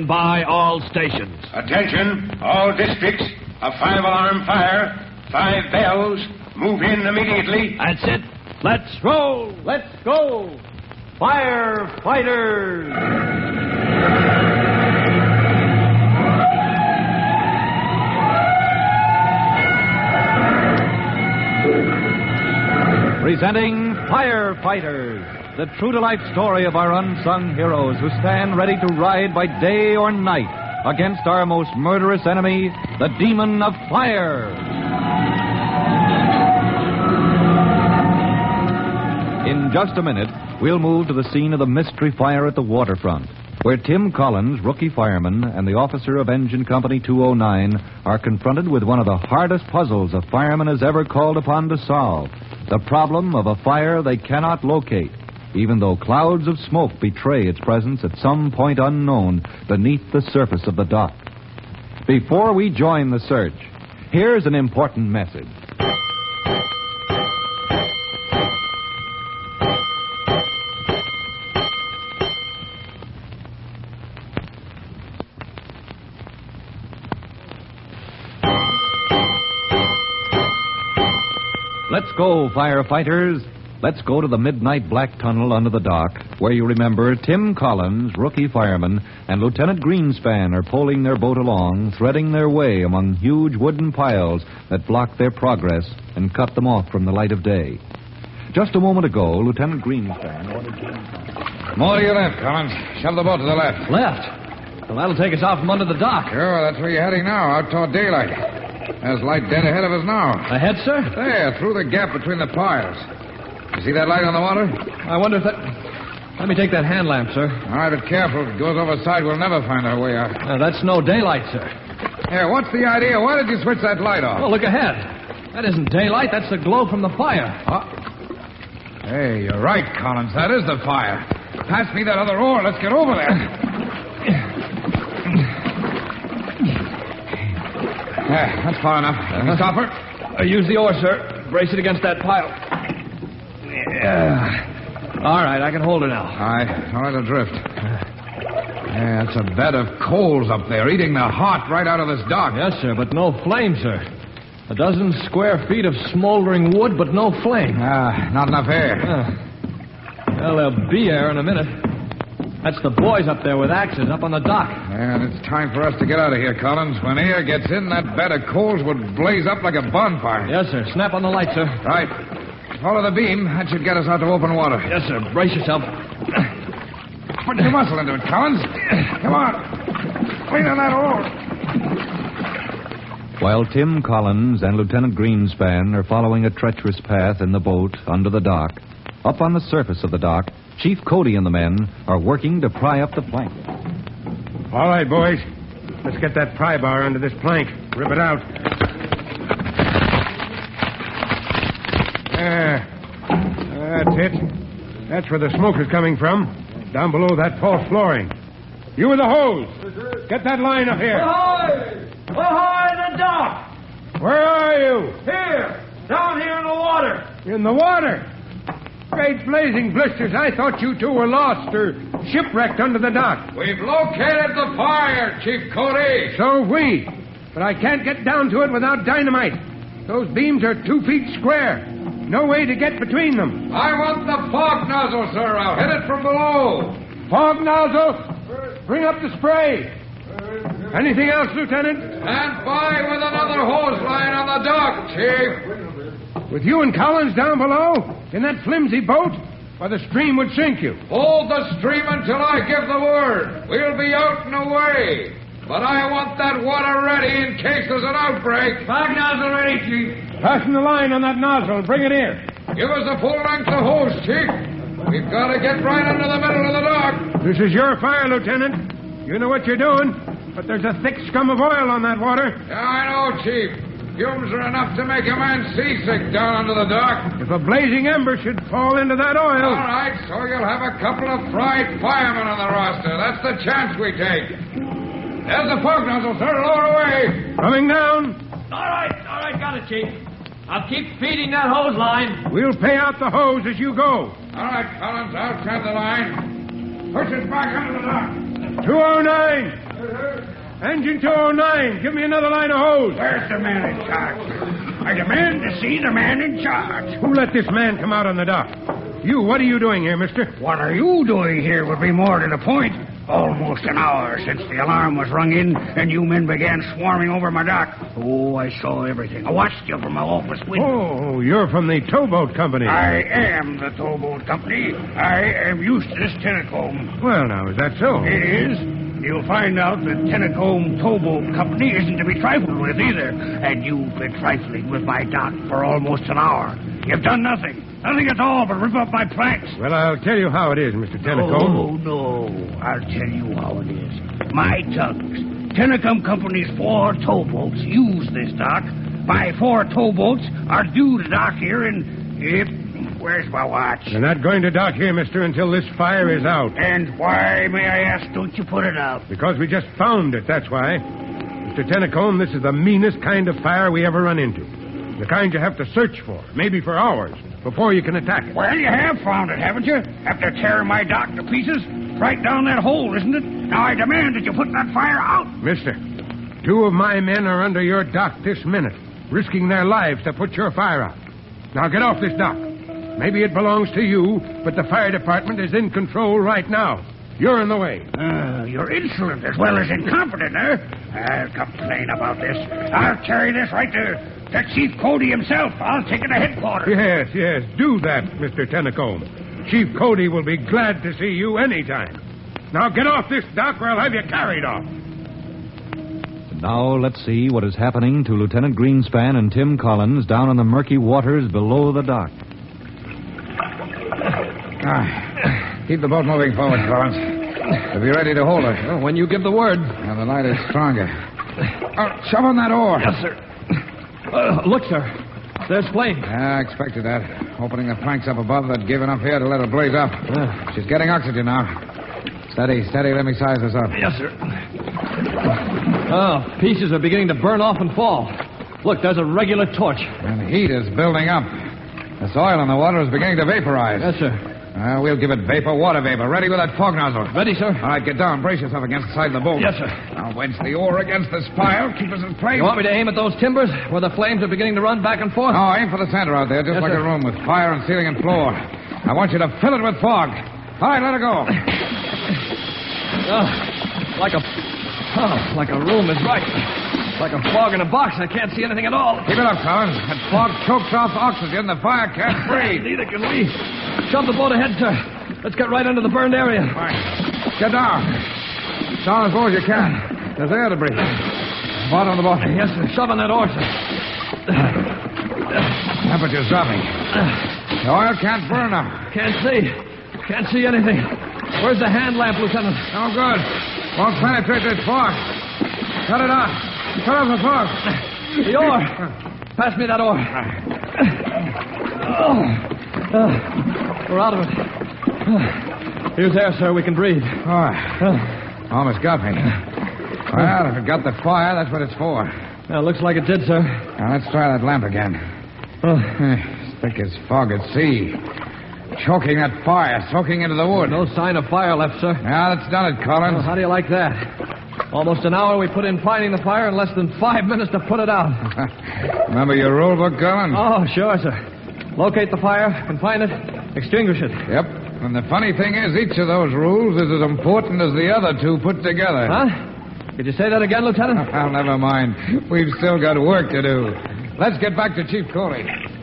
by all stations. Attention, all districts. A 5-alarm fire. 5 bells. Move in immediately. That's it. Let's roll. Let's go. Firefighters. Presenting Firefighters, the true-to-life story of our unsung heroes who stand ready to ride by day or night against our most murderous enemy, the demon of fire. In just a minute, we'll move to the scene of the mystery fire at the waterfront, where Tim Collins, rookie fireman, and the officer of Engine Company 209 are confronted with one of the hardest puzzles a fireman has ever called upon to solve. The problem of a fire they cannot locate, even though clouds of smoke betray its presence at some point unknown beneath the surface of the dock. Before we join the search, here's an important message. Let's go, firefighters. Let's go to the midnight black tunnel under the dock, where you remember Tim Collins, rookie fireman, and Lieutenant Greenspan are poling their boat along, threading their way among huge wooden piles that block their progress and cut them off from the light of day. Just a moment ago, Lieutenant Greenspan ordered... More to your left, Collins. Shove the boat to the left. Left? Well, that'll take us out from under the dock. Sure, that's where you're heading now, out toward daylight. There's light dead ahead of us now. Ahead, sir? There, through the gap between the piles. You see that light on the water? I wonder if that... Let me take that hand lamp, sir. All right, but careful. If it goes overside, we'll never find our way out. That's no daylight, sir. Here, what's the idea? Why did you switch that light off? Oh, look ahead. That isn't daylight. That's the glow from the fire. Hey, you're right, Collins. That is the fire. Pass me that other oar. Let's get over there. There, that's far enough. Stop her. Use the oar, sir. Brace it against that pile. Yeah. All right, I can hold her now. All right. Don't let her drift. Yeah, it's a bed of coals up there, eating the heart right out of this dock. Yes, sir, but no flame, sir. 12 square feet of smoldering wood, but no flame. Not enough air. Well, there'll be air in a minute. That's the boys up there with axes up on the dock. And it's time for us to get out of here, Collins. When air gets in, that bed of coals would blaze up like a bonfire. Yes, sir. Snap on the light, sir. Right. Follow the beam. That should get us out to open water. Yes, sir. Brace yourself. Put your muscle into it, Collins. Come on. Lean on that oar. While Tim Collins and Lieutenant Greenspan are following a treacherous path in the boat under the dock, up on the surface of the dock, Chief Cody and the men are working to pry up the plank. All right, boys. Let's get that pry bar under this plank. Rip it out. There. That's it. That's where the smoke is coming from. Down below that false flooring. You with the hose. Get that line up here. Ahoy! Ahoy, the dock! Where are you? Here! Down here in the water! In the water? Great blazing blisters. I thought you two were lost or shipwrecked under the dock. We've located the fire, Chief Cody. So have we. But I can't get down to it without dynamite. Those beams are 2 feet square. No way to get between them. I want the fog nozzle, sir. I'll hit it from below. Fog nozzle? Bring up the spray. Anything else, Lieutenant? Stand by with another hose line on the dock, Chief. With you and Collins down below? In that flimsy boat? Or the stream would sink you. Hold the stream until I give the word. We'll be out and away. But I want that water ready in case there's an outbreak. Fog nozzle ready, Chief. Fasten the line on that nozzle and bring it here. Give us the full length of hose, Chief. We've got to get right under the middle of the dock. This is your fire, Lieutenant. You know what you're doing. But there's a thick scum of oil on that water. Yeah, I know, Chief. Fumes are enough to make a man seasick down under the dock. If a blazing ember should fall into that oil... All right, so you'll have a couple of fried firemen on the roster. That's the chance we take. There's the fog nozzle, sir. Lower away. Coming down. All right, got it, Chief. I'll keep feeding that hose line. We'll pay out the hose as you go. All right, Collins, I'll tap the line. Push it back under the dock. 209. Engine 209, give me another line of hose. Where's the man in charge? I demand to see the man in charge. Who let this man come out on the dock? You, what are you doing here, mister? What are you doing here would be more to the point. Almost an hour since the alarm was rung in and you men began swarming over my dock. Oh, I saw everything. I watched you from my office window. Oh, you're from the towboat company. I am the towboat company. I am Eustace Tennacombe. Well, now, is that so? It is. You'll find out that Tennacombe Towboat Company isn't to be trifled with either. And you've been trifling with my dock for almost an hour. You've done nothing. Nothing at all but rip up my planks. Well, I'll tell you how it is, Mr. Tennacombe. Oh, no. I'll tell you how it is. My tugs. Tennacombe Company's 4 towboats use this dock. My 4 towboats are due to dock here in... Where's my watch? You're not going to dock here, mister, until this fire is out. And why, may I ask, don't you put it out? Because we just found it, that's why. Mr. Tennacombe, this is the meanest kind of fire we ever run into. The kind you have to search for, maybe for hours, before you can attack it. Well, you have found it, haven't you? After tearing my dock to pieces? Right down that hole, isn't it? Now I demand that you put that fire out. Mister, 2 of my men are under your dock this minute, risking their lives to put your fire out. Now get off this dock. Maybe it belongs to you, but the fire department is in control right now. You're in the way. You're insolent as well as incompetent, eh? I'll complain about this. I'll carry this right to Chief Cody himself. I'll take it to headquarters. Yes, do that, Mr. Tennacombe. Chief Cody will be glad to see you anytime. Now get off this dock or I'll have you carried off. Now let's see what is happening to Lieutenant Greenspan and Tim Collins down in the murky waters below the dock. Keep the boat moving forward, Collins. We'll be ready to hold her. Well, when you give the word. Now the light is stronger. Shove on that oar. Yes, sir. Look, sir. There's flame. I expected that. Opening the planks up above, they'd give enough here to let her blaze up. She's getting oxygen now. Steady. Let me size this up. Yes, sir. Oh, pieces are beginning to burn off and fall. Look, there's a regular torch. And heat is building up. This oil in the water is beginning to vaporize. Yes, sir. We'll give it water vapor. Ready with that fog nozzle. Ready, sir. All right, get down. Brace yourself against the side of the boat. Yes, sir. Now wedge the oar against this pile. Keep us in place. You want me to aim at those timbers where the flames are beginning to run back and forth? No, aim for the center out there, just Yes, like sir. a room with fire and ceiling and floor. I want you to fill it with fog. All right, let her go. Like a room is right. Like a fog in a box. I can't see anything at all. Keep it up, Collins. That fog chokes off oxygen. The fire can't breathe. Neither can we. Shove the boat ahead, sir. Let's get right under the burned area. All right. Get down. Down as low as you can. There's air to breathe. Bottom of the boat. Yes, sir. Shove on that oar, sir. Temperature's dropping. The oil can't burn now. Can't see anything. Where's the hand lamp, Lieutenant? No good. Won't penetrate this fog. Cut it out. Cut off the fog. The oar. Pass me that oar. We're out of it. Here's air, sir. We can breathe. Almost got me. Well, if it got the fire, that's what it's for. Well, looks like it did, sir. Now, let's try that lamp again. Thick as fog at sea. Choking that fire, soaking into the wood. No sign of fire left, sir. Yeah, that's done it, Collins. Well, how do you like that? Almost an hour we put in finding the fire and less than 5 minutes to put it out. Remember your rule book, Collins? Oh, sure, sir. Locate the fire, confine it, extinguish it. Yep. And the funny thing is, each of those rules is as important as the other 2 put together. Huh? Could you say that again, Lieutenant? Well, never mind. We've still got work to do. Let's get back to Chief Cody.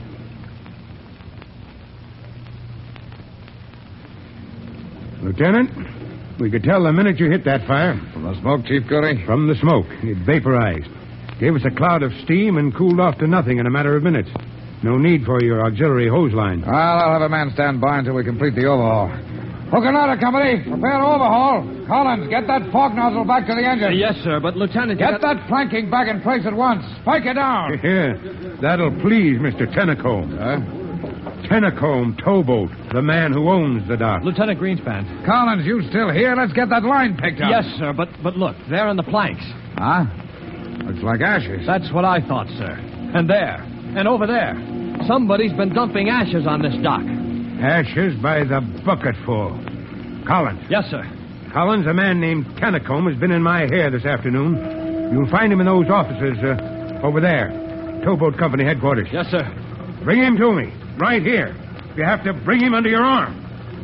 Lieutenant, we could tell the minute you hit that fire. From the smoke, Chief Cody? From the smoke. It vaporized. Gave us a cloud of steam and cooled off to nothing in a matter of minutes. No need for your auxiliary hose line. Well, I'll have a man stand by until we complete the overhaul. Hook and ladder, company. Prepare to overhaul. Collins, get that fog nozzle back to the engine. Yes, sir, but Lieutenant... Get that planking back in place at once. Spike it down. Here, that'll please Mr. Tennacombe. Tennacombe Towboat, the man who owns the dock. Lieutenant Greenspan. Collins, you still here? Let's get that line picked up. Yes, sir, but look, there on the planks. Huh? Looks like ashes. That's what I thought, sir. And there, and over there. Somebody's been dumping ashes on this dock. Ashes by the bucketful. Collins. Yes, sir. Collins, a man named Tannacombe has been in my hair this afternoon. You'll find him in those offices over there. Towboat Company headquarters. Yes, sir. Bring him to me, right here. You have to bring him under your arm.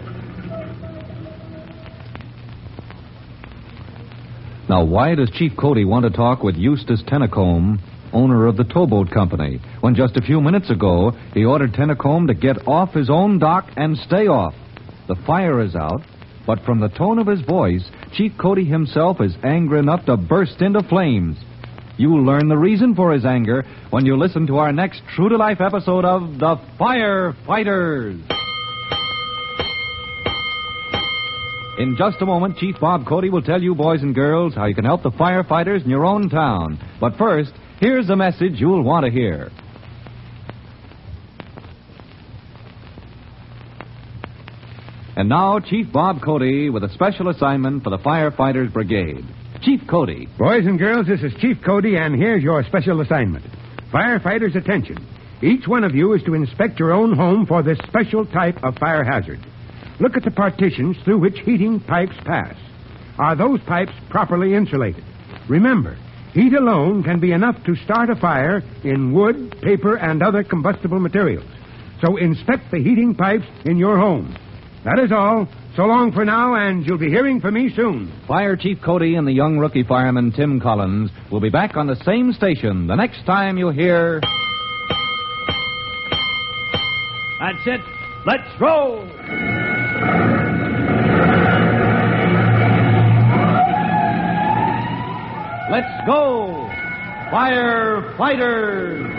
Now, why does Chief Cody want to talk with Eustace Tannacombe, owner of the Towboat Company, when just a few minutes ago he ordered Tannacombe to get off his own dock and stay off? The fire is out, but from the tone of his voice, Chief Cody himself is angry enough to burst into flames. You'll learn the reason for his anger when you listen to our next true-to-life episode of The Firefighters. In just a moment, Chief Bob Cody will tell you, boys and girls, how you can help the firefighters in your own town. But first, here's a message you'll want to hear. And now, Chief Bob Cody with a special assignment for the Firefighters Brigade. Chief Cody. Boys and girls, this is Chief Cody, and here's your special assignment. Firefighters, attention. Each one of you is to inspect your own home for this special type of fire hazard. Look at the partitions through which heating pipes pass. Are those pipes properly insulated? Remember, heat alone can be enough to start a fire in wood, paper, and other combustible materials. So inspect the heating pipes in your home. That is all. So long for now, and you'll be hearing from me soon. Fire Chief Cody and the young rookie fireman Tim Collins will be back on the same station the next time you hear... That's it. Let's roll. Let's go, Firefighters!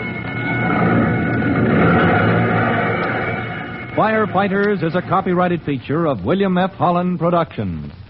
Firefighters is a copyrighted feature of William F. Holland Productions.